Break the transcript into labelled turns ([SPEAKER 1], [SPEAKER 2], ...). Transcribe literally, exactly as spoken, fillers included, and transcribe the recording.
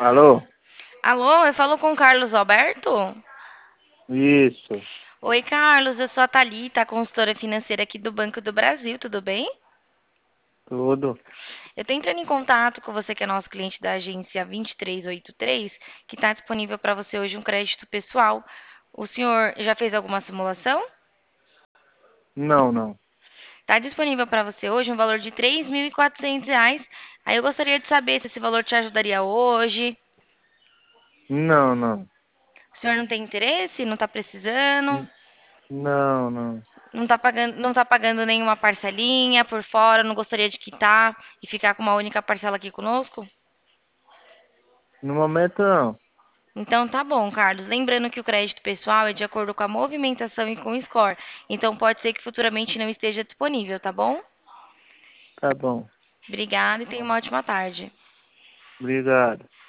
[SPEAKER 1] Alô?
[SPEAKER 2] Alô, eu falo com o Carlos Alberto?
[SPEAKER 1] Isso,
[SPEAKER 2] Oi, Carlos, eu sou a Thalita, consultora financeira aqui do Banco do Brasil, tudo bem?
[SPEAKER 1] tudo.
[SPEAKER 2] Eu tô entrando em contato com você que é nosso cliente da agência vinte e três oitenta e três, que está disponível para você hoje um crédito pessoal. O senhor já fez alguma simulação?
[SPEAKER 1] Não, não.
[SPEAKER 2] Está disponível para você hoje um valor de três mil e quatrocentos reais. Aí eu gostaria de saber se esse valor te ajudaria hoje.
[SPEAKER 1] Não, não.
[SPEAKER 2] O senhor não tem interesse? Não está precisando?
[SPEAKER 1] N- Não, não.
[SPEAKER 2] Não tá pagando, não tá pagando nenhuma parcelinha por fora, não gostaria de quitar e ficar com uma única parcela aqui conosco?
[SPEAKER 1] No momento não.
[SPEAKER 2] Então tá bom, Carlos. Lembrando que o crédito pessoal é de acordo com a movimentação e com o score. Então pode ser que futuramente não esteja disponível, tá bom?
[SPEAKER 1] Tá bom.
[SPEAKER 2] Obrigada e tenha uma ótima tarde.
[SPEAKER 1] Obrigado.